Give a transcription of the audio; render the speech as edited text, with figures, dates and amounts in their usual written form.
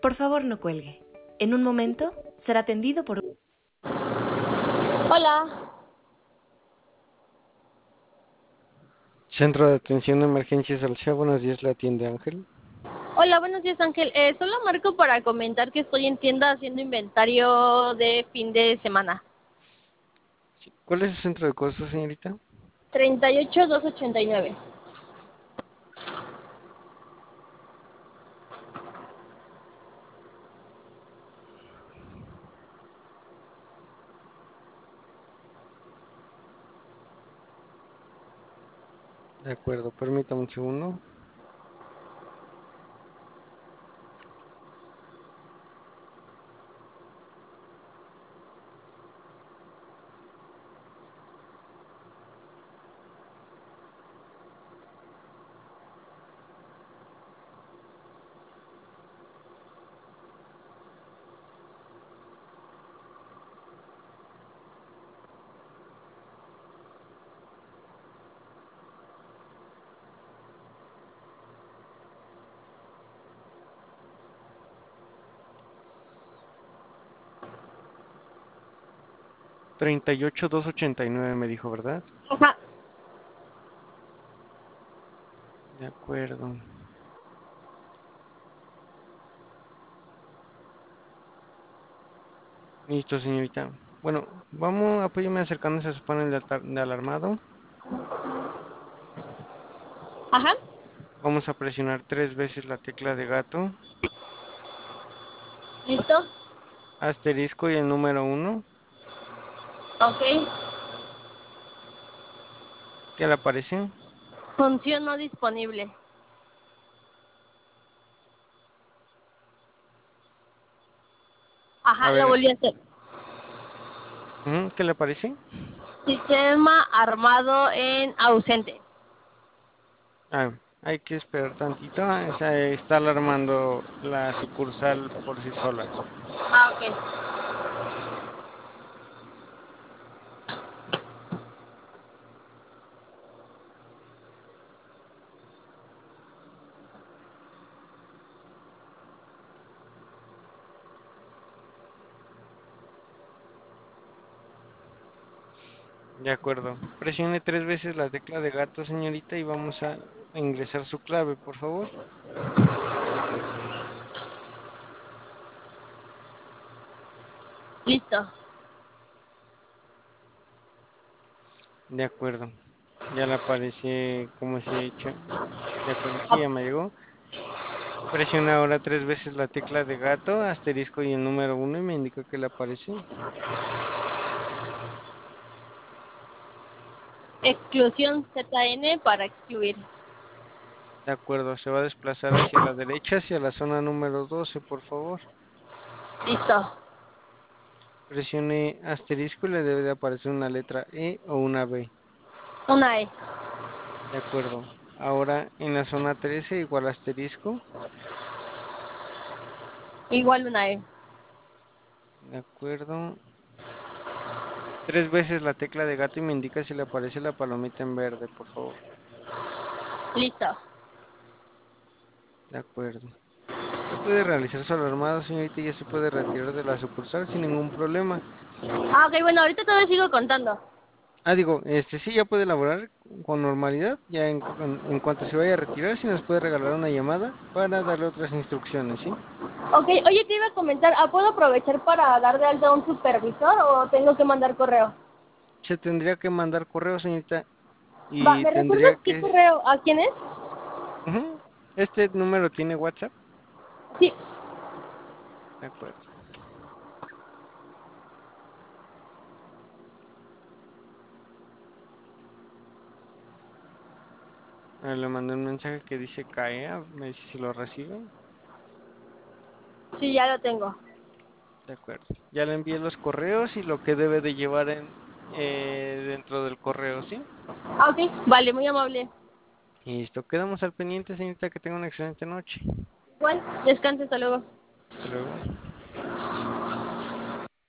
Por favor, no cuelgue. En un momento será atendido por... Hola. Centro de Atención de Emergencias Alcea, buenos días, la atiende Ángel. Hola, buenos días, Ángel. Solo marco para comentar que estoy en tienda haciendo inventario de fin de semana. Sí. ¿Cuál es el centro de costos, señorita? 38289. De acuerdo, permítame un segundo. Treinta y ocho dos ochenta y nueve me dijo, ¿verdad? Ajá. De acuerdo. Listo, señorita. Bueno, vamos, apóyeme acercándose a su panel de alarmado. Ajá. Vamos a presionar 3 veces la tecla de gato, ¿Listo? asterisco y el número 1. Ok. ¿Qué le aparece? Función no disponible. A Ajá, lo ver, volví a hacer. ¿qué le aparece? Sistema armado en ausente. Ah, hay que esperar tantito. Se está alarmando la sucursal por sí sola. Ah, ok. De acuerdo. Presione 3 veces la tecla de gato, señorita, y vamos a ingresar su clave, por favor. Listo. De acuerdo. Ya le aparece cómo se ha hecho. De acuerdo, sí, Ah, ya me llegó. Presiona ahora 3 veces la tecla de gato, asterisco y el número 1 y me indica que le aparece. exclusión ZN para excluir. De acuerdo, se va a desplazar hacia la derecha, hacia la zona número 12, por favor. Listo. Presione asterisco y le debe de aparecer una letra E o una B. Una E. De acuerdo. Ahora en la zona 13, igual asterisco. Igual una E. De acuerdo. 3 veces la tecla de gato y me indica si le aparece la palomita en verde, por favor. Listo. De acuerdo. Ya puede realizar su alarmado, señorita, y ya se puede retirar de la sucursal sin ningún problema. Ah, ok, bueno, ahorita todavía sigo contando. Digo, sí, ya puede laborar con normalidad. Ya en cuanto se vaya a retirar, si nos puede regalar una llamada para darle otras instrucciones, ¿sí? Ok, oye, te iba a comentar, ¿puedo aprovechar para dar de alta a un supervisor o tengo que mandar correo? Se tendría que mandar correo, señorita, Va, y ¿me tendría recuerdas qué que... correo? ¿A quién es? Ujú. Este número tiene WhatsApp. Sí. De acuerdo. Le mandé un mensaje que dice CAEA, me dice si lo recibe. Sí, ya lo tengo. De acuerdo. Ya le envié los correos y lo que debe de llevar dentro del correo, ¿sí? Ah, ok, vale, muy amable. Y listo. Quedamos al pendiente, señorita, que tenga una excelente noche. Igual, descanse, hasta luego. Hasta luego.